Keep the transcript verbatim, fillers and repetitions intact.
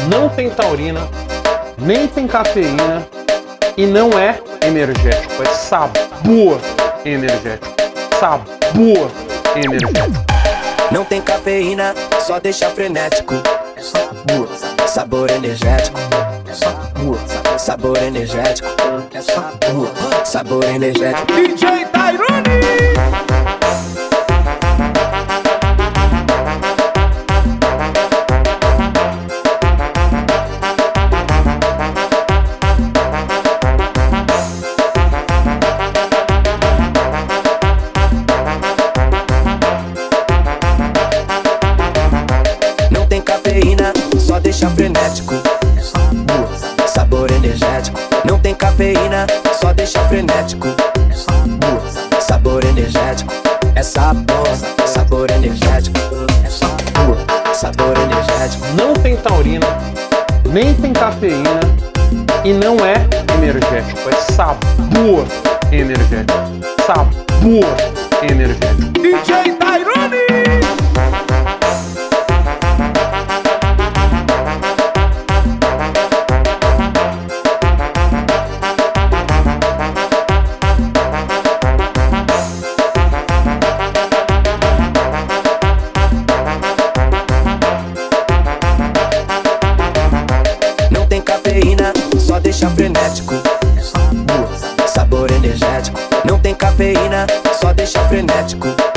não tem taurina, nem tem cafeína e não é energético, é sabor energético, sabor energético. Não tem cafeína, só deixa frenético. É sabor, sabor energético. É sabor, sabor energético. É sabor, sabor energético. D J Tairone! Só deixa frenético. É sabor, sabor energético. Não tem cafeína, só deixa frenético. É sabor, sabor energético. É sabor, sabor energético. É sabor, sabor energético. Não tem taurina, nem tem cafeína e não é energético, é sabor energético, sabor energético. D J Tairone! Só deixa frenético. É sabor, sabor energético. Não tem cafeína, só deixa frenético.